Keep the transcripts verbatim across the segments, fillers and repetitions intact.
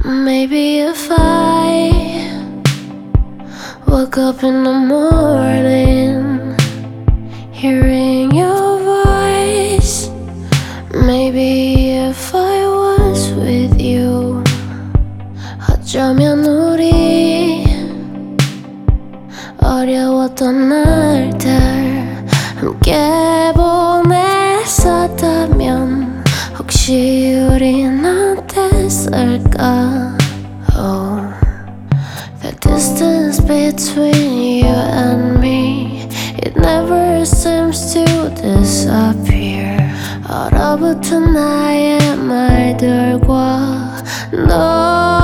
Maybe if I woke up in the morning hearing your voice, maybe if I was with you, 어쩌면 우리 어려웠던 날들 함께 보냈었다면 혹시 우린 어땠을까? Oh, the distance between you and me, it never seems to disappear. 얼어붙은 나의 말들과 너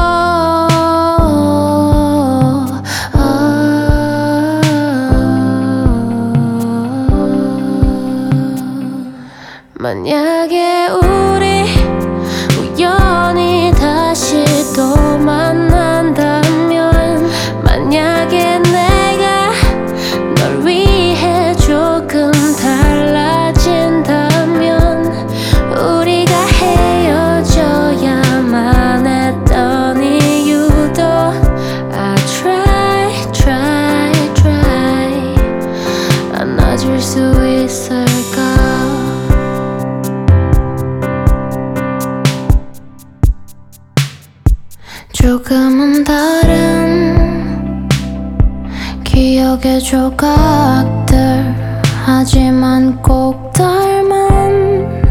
만약에 우리 우연히 다시 또 만난다면, 만약에 내가 널 위해 조금 달라진다면, 우리가 헤어져야만 했던 이유도 I try, try, try 안아줄 수 있을까? 조금은 다른 기억의 조각들, 하지만 꼭 닮은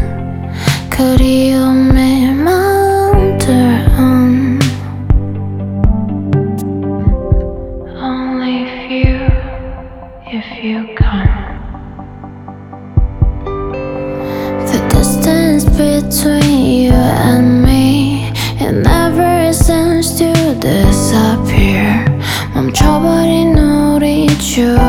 그리움의 마음들은 Only if you, if you come. The distance between you and me, it never seems to disappear. 멈춰버린 우리 주